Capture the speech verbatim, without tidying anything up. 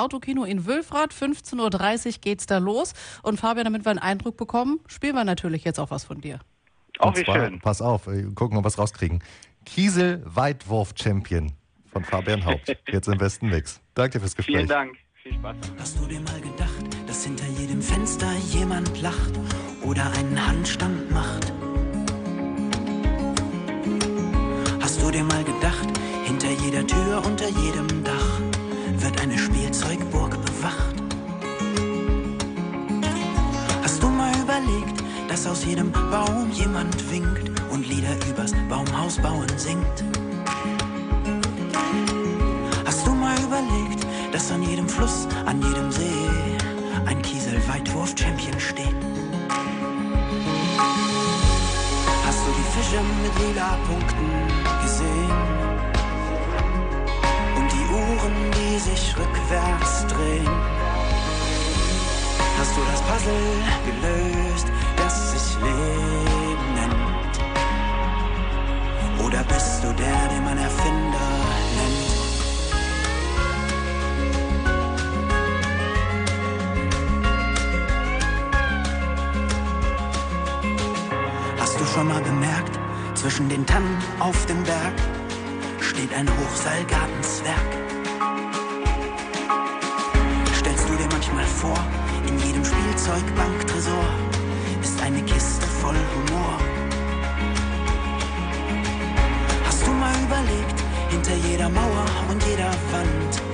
Autokino in Wülfrath. fünfzehn Uhr dreißig geht's da los. Und Fabian, damit wir einen Eindruck bekommen, spielen wir natürlich jetzt auch was von dir. Oh, wie schön. Pass auf, gucken, ob wir was rauskriegen. Kiesel-Weitwurf-Champion von Fabian Haupt. Jetzt im besten Mix. Danke fürs Gespräch. Vielen Dank. Viel Spaß. Hast du dir mal gedacht, dass hinter jedem Fenster jemand lacht oder einen Handstand macht? Hast du dir mal gedacht, hinter jeder Tür, unter jedem Dach wird eine Spielzeugburg bewacht? Hast du mal überlegt, dass aus jedem Baum jemand winkt und Lieder übers Baumhausbauen singt? Hast du mal überlegt, dass an jedem Fluss, an jedem See ein Kiesel-Weitwurf-Champion steht? Hast du die Fische mit lila Punkten gesehen? Und die Uhren, die sich rückwärts drehen? Hast du das Puzzle gelöst, das sich Leben nennt? Oder bist du der, den man Erfinder nennt? Hast du schon mal bemerkt, zwischen den Tannen auf dem Berg steht ein Hochseilgartenzwerg? Stellst du dir manchmal vor, in jedem Spielzeugbanktresor ist eine Kiste voll Humor? Hast du mal überlegt, hinter jeder Mauer und jeder Wand